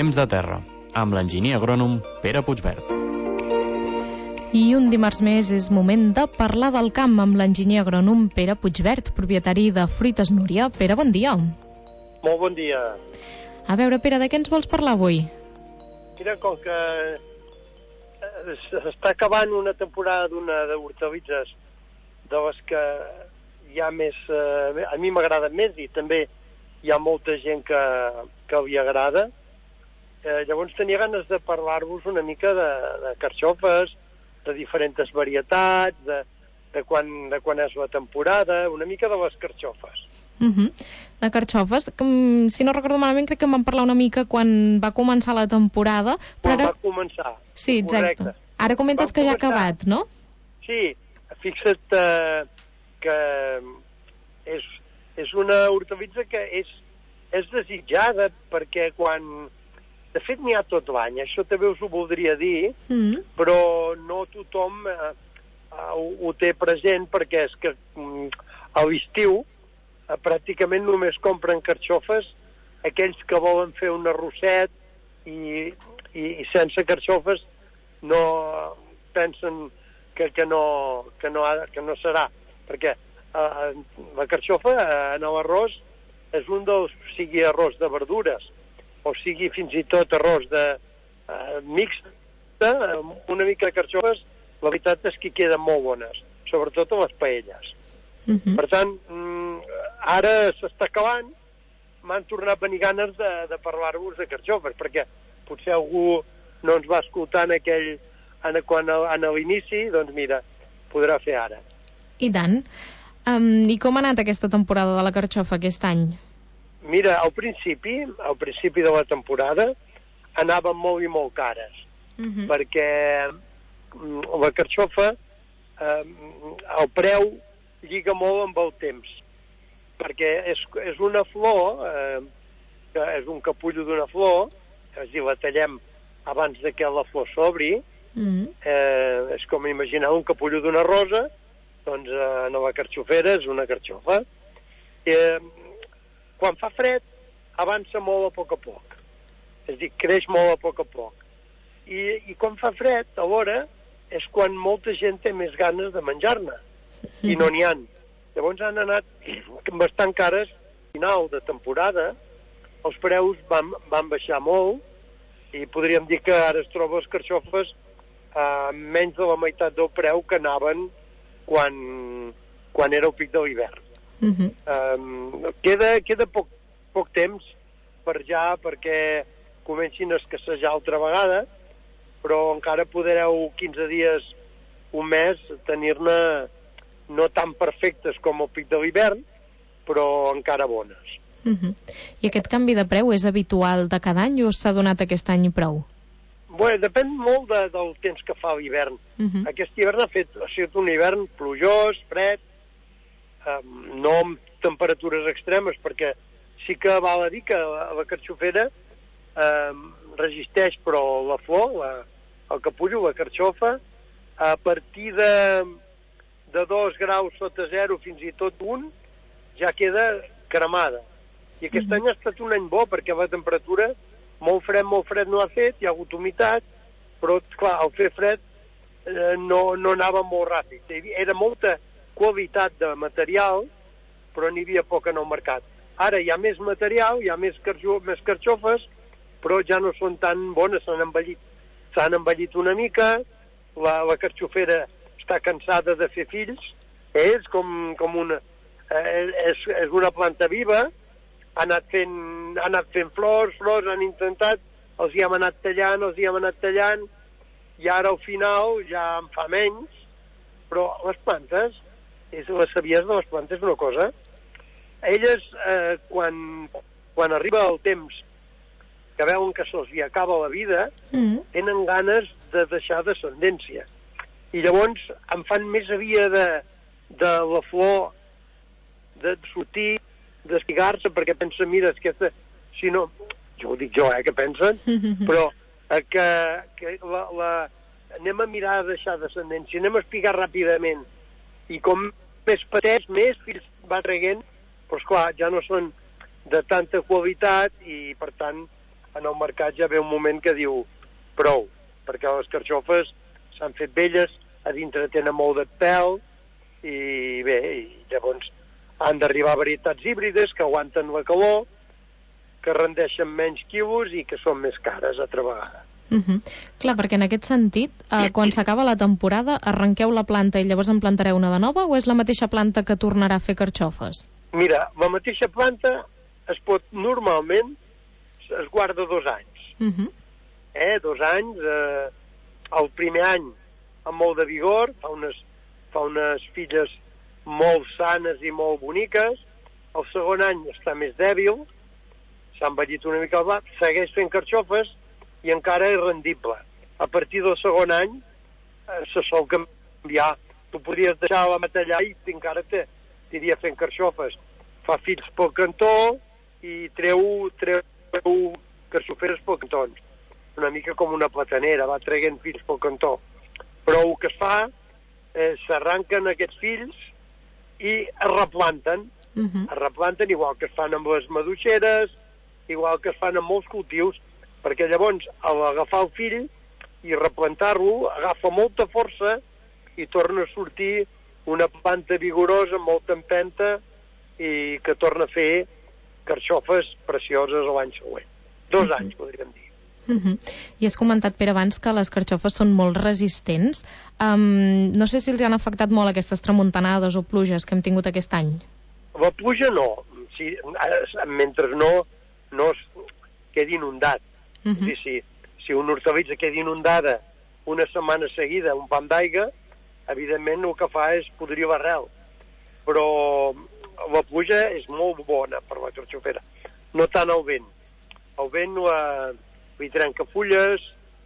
Camps de Terra, amb l'enginyer agrònom Pere Puigvert. I un dimarts més és moment de parlar del camp amb l'enginyer agrònom Pere Puigvert, propietari de Fruites Núria. Pere, bon dia. Molt bon dia. A veure, Pere, de què ens vols parlar avui? Mira, com que s'està acabant una temporada d'hortalitzes de les que hi ha més... a mi m'agrada més i també hi ha molta gent que li agrada. Llavors tenia ganes de parlar-vos una mica de carxofes, de diferents varietats, de quan és la temporada, una mica de les carxofes. De carxofes, si no recordo malament, crec que em van parlar una mica quan va començar la temporada. Però ara... va començar. Sí, exacte. Correcte. Ara comentes que ja ha acabat, no? Sí, fixa't que és una hortalitza que és desitjada perquè quan... De fet, n'hi ha tot l'any, això també us ho voldria dir, però no tothom ho té present perquè és que a l'estiu pràcticament només compren carxofes aquells que volen fer un arrosset i sense carxofes no pensen que no serà, perquè la carxofa en l'arròs és un dels, sigui arròs de verdures o sigui fins i tot arròs mixta, una mica de carxofes, la veritat és que queden molt bones, sobretot a les paelles. Per tant, ara s'està acabant, m'han tornat a venir ganes de parlar-vos de carxofes, perquè potser algú no ens va escoltar en l'inici, doncs mira, podrà fer ara. I tant. I com ha anat aquesta temporada de la carxofa aquest any? Mira, al principi de la temporada anaven molt i molt cares, perquè la carxofa, el preu lliga molt amb el temps, perquè és una flor, que és un capullo d'una flor, és a dir, la tallem abans de que la flor s'obri, és com imaginar un capullo d'una rosa, doncs en la carxofera és una carxofa. Quan fa fred, avança molt a poc. És a dir, creix molt a poc. I quan fa fred, alhora, és quan molta gent té més ganes de menjar-ne. I no n'hi ha. Llavors han anat bastant cares. Al final de temporada, els preus van baixar molt i podríem dir que ara es troba les carxofes a menys de la meitat del preu que anaven quan era el pic de l'hivern. Queda poc temps perquè comencin a escassejar altra vegada, però encara podreu 15 dies, un mes, tenir-ne no tan perfectes com el pic de l'hivern, però encara bones. I aquest canvi de preu és habitual de cada any o s'ha donat aquest any prou? Bé, depèn molt del temps que fa l'hivern. Aquest hivern ha sigut un hivern plujós, fred, no amb temperatures extremes, perquè sí que val a dir que la carxofera resisteix, però la flor, el capullo, la carxofa, a partir de 2 graus sota zero fins i tot 1, ja queda cremada. I aquest any ha estat un any bo, perquè la temperatura molt fred no ha fet, hi ha hagut humitat, però, clar, al fer fred no anava molt ràpid. Era molta qualitat de material, però n'hi havia poc en el mercat. Ara hi ha més material, hi ha més carxofes, però ja no són tan bones, s'han envellit una mica, la carxofera està cansada de fer fills, és com una... és una planta viva, ha anat fent flors, han intentat, els hi hem anat tallant, i ara al final ja en fa menys, però les plantes, les sabies de les plantes una cosa, elles quan arriba el temps que veuen que se'ls hi acaba la vida, tenen ganes de deixar descendència. I llavors en fan més aviat de la flor de sortir, d'espigar-se, perquè pensen, mira, aquesta, si no, jo ho dic jo, que pensen, però que anem a mirar de deixar descendència, anem a espigar ràpidament, i com més petits, més fills va traient, però esclar, ja no són de tanta qualitat i per tant en el mercat ja ve un moment que diu prou, perquè les carxofes s'han fet velles, a dintre tenen molt de pèl, i bé, i llavors han d'arribar varietats híbrides que aguanten la calor, que rendeixen menys quilos i que són més cares altra vegada. Clar, perquè en aquest sentit, quan s'acaba la temporada, arrenqueu la planta i llavors en plantareu una de nova, o és la mateixa planta que tornarà a fer carxofes? Mira, la mateixa planta normalment es guarda 2 anys. 2 anys, el primer any amb molt de vigor, fa unes filles molt sanes i molt boniques, el segon any està més dèbil, s'ha envellit una mica el blat, segueix fent carxofes i encara és rendible. A partir del segon any se sol canviar. Tu podries deixar-la matallar i encara t'iria fent carxofes. Fa fills pel cantó i treu carxoferes pel cantó. Una mica com una platanera, va traient fills pel cantó. Però el que es fa, s'arranquen aquests fills i es replanten. Es replanten igual que es fan amb les maduixeres, igual que es fan amb molts cultius, perquè llavors, al agafar el fill i replantar-lo, agafa molta força i torna a sortir una planta vigorosa, amb molta empenta, i que torna a fer carxofes precioses l'any següent. 2 anys, podríem dir. I has comentat, Pere, abans que les carxofes són molt resistents. No sé si els han afectat molt aquestes tramuntanades o pluges que hem tingut aquest any. La pluja no. Mentre no es quedi inundat. Si una hortalissa queda inundada una setmana seguida, un pam d'aigua, evidentment el que fa és podrir l'arrel. Però la pluja és molt bona per la carxofera. No tant el vent. El vent li trenca fulles,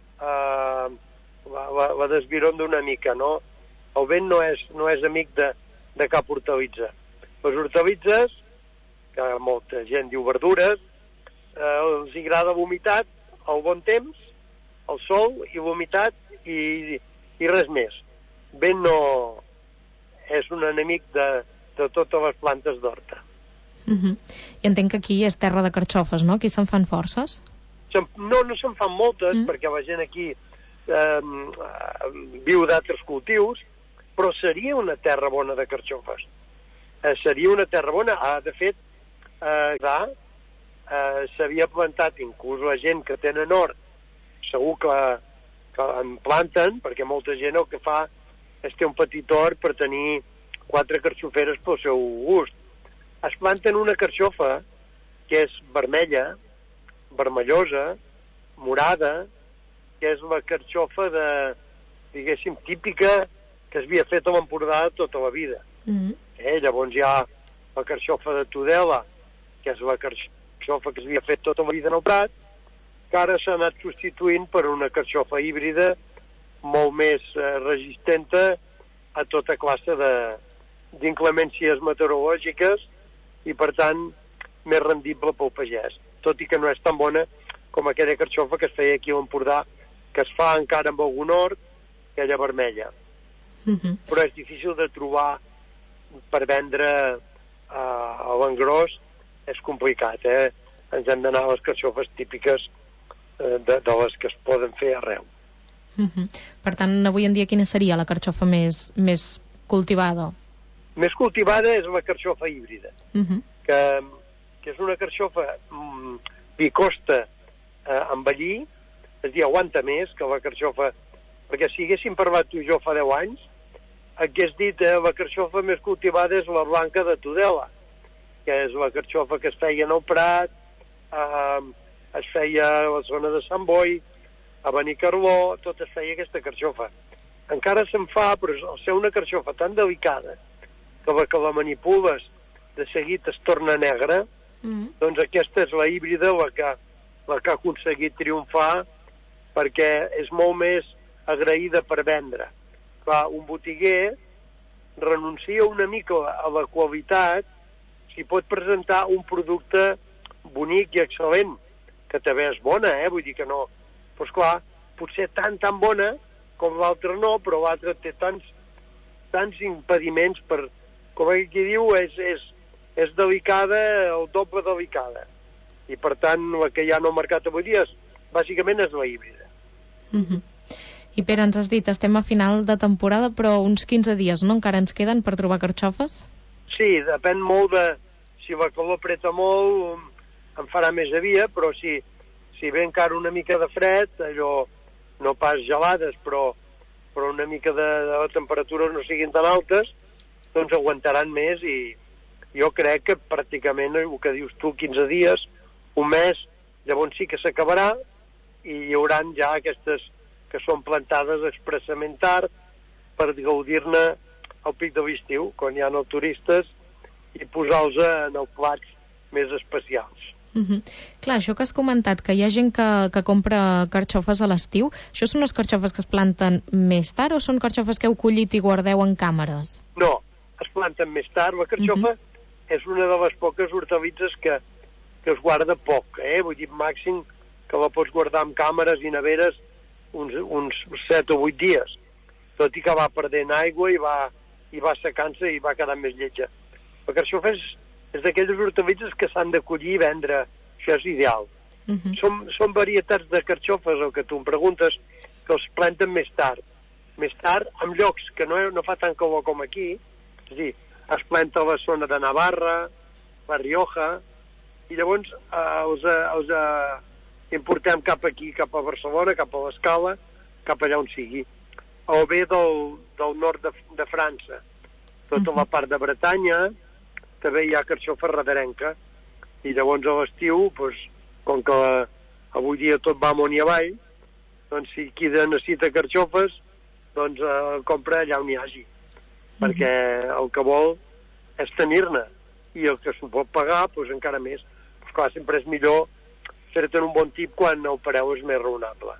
la desvironda una mica, no? El vent no és amic de cap hortalitza. Les hortalitzes, que molta gent diu verdures, els agrada l'humitat, el bon temps, el sol i l'humitat i res més. Vent no és un enemic de totes les plantes d'horta. I entenc que aquí és terra de carxofes, no? Aquí se'n fan forces? No se'n fan moltes, perquè la gent aquí viu d'altres cultius, però seria una terra bona de carxofes. Seria una terra bona. De fet, s'havia plantat, inclús la gent que tenen hort, segur que en planten, perquè molta gent el que fa és té un petit hort per tenir 4 carxoferes pel seu gust. Es planten una carxofa que és vermella, vermellosa, morada, que és la carxofa diguéssim, típica que s'havia fet a l'Empordà tota la vida. Llavors hi ha la carxofa de Tudela, que és la carxofa que s'havia fet tota la vida en el Prat, que ara s'ha anat substituint per una carxofa híbrida molt més resistenta a tota classe d'inclemències meteorològiques i, per tant, més rendible pel pagès. Tot i que no és tan bona com aquella carxofa que es feia aquí a l'Empordà, que es fa encara amb algun hort, aquella vermella. Però és difícil de trobar per vendre a l'engròs, és complicat, Ens hem d'anar a les carxofes típiques de les que es poden fer arreu. Per tant, avui en dia quina seria la carxofa més cultivada? Més cultivada és la carxofa híbrida, que és una carxofa li costa envellir, és a dir, aguanta més que la carxofa, perquè si haguéssim parlat tu i jo fa 10 anys, hagués dit la carxofa més cultivada és la blanca de Tudela, que és la carxofa que es feia en el Prat, es feia a la zona de Sant Boi, a Benicarló, tot es feia aquesta carxofa. Encara se'n fa, però al ser una carxofa tan delicada que la manipules de seguit es torna negra, doncs aquesta és la híbrida la que ha aconseguit triomfar, perquè és molt més agraïda per vendre. Clar, un botiguer renuncia una mica a la qualitat si pot presentar un producte bonic i excel·lent, que també és bona, vull dir que no. Però esclar, potser tan bona com l'altre no, però l'altre té tants impediments per, com aquí diu, és delicada, el doble delicada. I per tant, la que hi ha en el mercat avui dia bàsicament és la híbrida. I Pere, ens has dit, estem a final de temporada, però uns 15 dies, no? Encara ens queden per trobar carxofes? Sí, depèn molt de... Si la calor apreta molt, en farà més via, però si ve encara una mica de fred, allò, no pas gelades, però una mica de temperatures no siguin tan altes, doncs aguantaran més i jo crec que pràcticament el que dius tu, 15 dies, un mes, llavors sí que s'acabarà i hi hauran ja aquestes que són plantades expressament tard per gaudir-ne al pic de l'estiu, quan hi ha els turistes, i posar-los en els plats més especials. Clar, això que has comentat, que hi ha gent que compra carxofes a l'estiu, això són les carxofes que es planten més tard o són carxofes que heu collit i guardeu en càmeres? No, es planten més tard. La carxofa és una de les poques hortalisses que es guarda poc, vull dir, màxim que la pots guardar en càmeres i neveres uns 7 o 8 dies, tot i que va perdent aigua i va secant-se i va quedant més lletja. La carxofa és d'aquelles hortalisses que s'han de collir i vendre, això és ideal. Són varietats de carxofes, el que tu em preguntes, que els planten més tard en llocs que no fa tant calor com aquí, és a dir, es planta a la zona de Navarra, La Rioja, i llavors els importem cap aquí, cap a Barcelona, cap a l'Escala, cap allà on sigui. O bé del nord de França, tota la part de Bretanya, també hi ha carxofa radarenca, i llavors a l'estiu, com que avui dia tot va amunt i avall, doncs si qui necessita carxofes, doncs compra allà on hi hagi, perquè el que vol és tenir-ne, i el que s'ho pot pagar, doncs encara més. Però clar, sempre és millor fer-te un bon tip quan el preu és més raonable.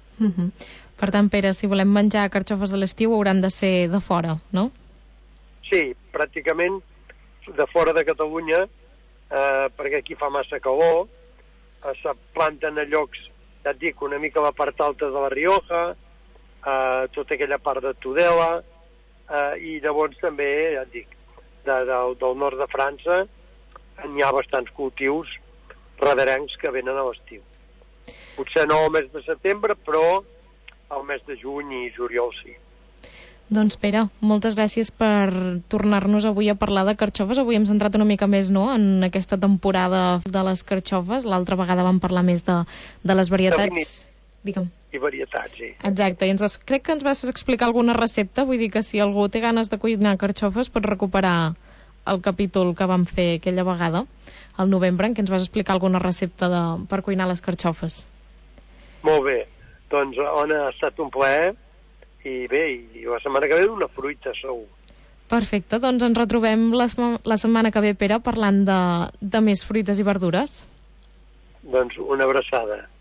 Per tant, Pere, si volem menjar carxofes a l'estiu hauran de ser de fora, no? Sí, pràcticament de fora de Catalunya, perquè aquí fa massa calor, se planten a llocs, ja et dic, una mica a la part alta de La Rioja, tota aquella part de Tudela, i llavors també, ja et dic, del nord de França n'hi ha bastants cultius radarencs que venen a l'estiu. Potser no al mes de setembre, però al mes de juny i juliol sí. Doncs Pere, moltes gràcies per tornar-nos avui a parlar de carxofes. Avui hem centrat una mica més, no?, en aquesta temporada de les carxofes. L'altra vegada vam parlar més de les varietats. Digue'm. I varietats, sí. Exacte, i crec que ens vas explicar alguna recepta, vull dir que si algú té ganes de cuinar carxofes pot recuperar el capítol que vam fer aquella vegada, al novembre, en què ens vas explicar alguna recepta per cuinar les carxofes. Molt bé, doncs Ona, ha estat un plaer, i bé, i la setmana que ve una fruita, segur. Perfecte, doncs ens retrobem la setmana que ve, Pere, parlant de més fruites i verdures. Doncs una abraçada.